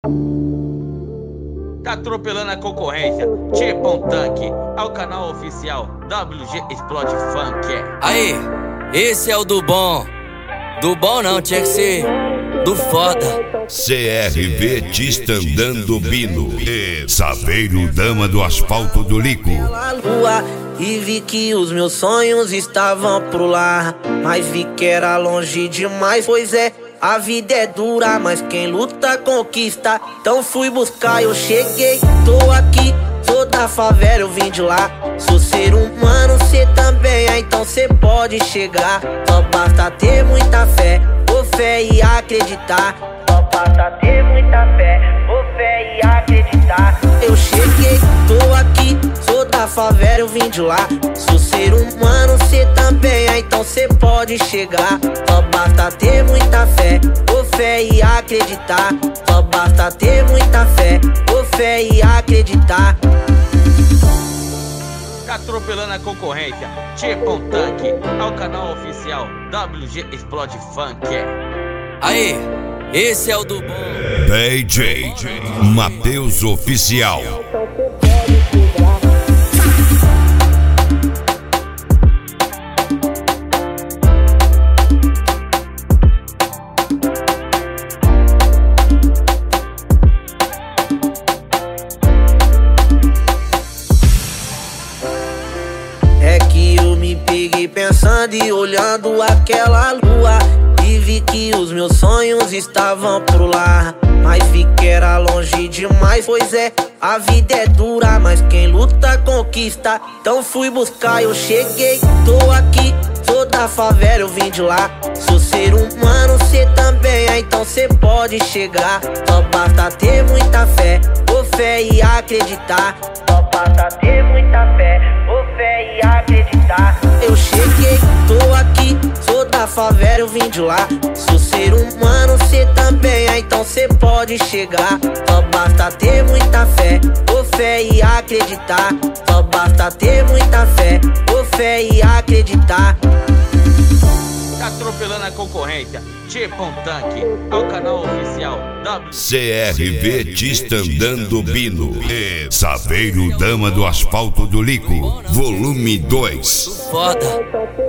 Tá atropelando a concorrência, tipo um tanque. Ao canal oficial WG Explode Funk. Aí, esse é o do bom. Do bom não, tinha que ser do foda. CRV Tistandando Bino e Saveiro Dama do Asfalto do Lico. Lua, e vi que os meus sonhos estavam pro lar, mas vi que era longe demais. Pois é, a vida é dura, mas quem luta conquista. Então fui buscar, eu cheguei, tô aqui. Sou da favela, eu vim de lá. Sou ser humano, cê também é, então cê pode chegar. Só basta ter muita fé, ou fé e acreditar. Só basta ter muita fé, ou fé e acreditar. Eu cheguei, tô aqui, sou da favela, eu vim de lá. Sou ser humano, cê também é, então cê pode chegar. Só basta ter muita fé, ou fé e acreditar. Só basta ter muita fé, ou fé e acreditar. Tá atropelando a concorrência, tipo um tanque. Ao canal oficial WG Explode Funk. Aí, esse é o do bom. DJ Matheus Oficial. É que eu me peguei pensando e olhando aquela lua, e vi que os meus sonhos estavam pro lar, mas vi que era longe demais. Pois é, a vida é dura, mas quem luta conquista. Então fui buscar, eu cheguei, tô aqui. Sou da favela, eu vim de lá. Sou ser humano, cê também é, então cê pode chegar. Só basta ter muita fé, ou fé e acreditar. Só basta ter muita fé, ou fé e acreditar. Eu cheguei, tô aqui, sou da favela, eu vim de lá. Sou ser humano, cê também é, então cê pode chegar. Só basta ter muita fé, ou fé e acreditar. Só basta ter muita fé, ou fé e acreditar. Tá atropelando a concorrência, tipo um tanque. Ao canal oficial CRV Tistandando Bino e Saveiro Dama do Asfalto do Lico, volume 2. Foda.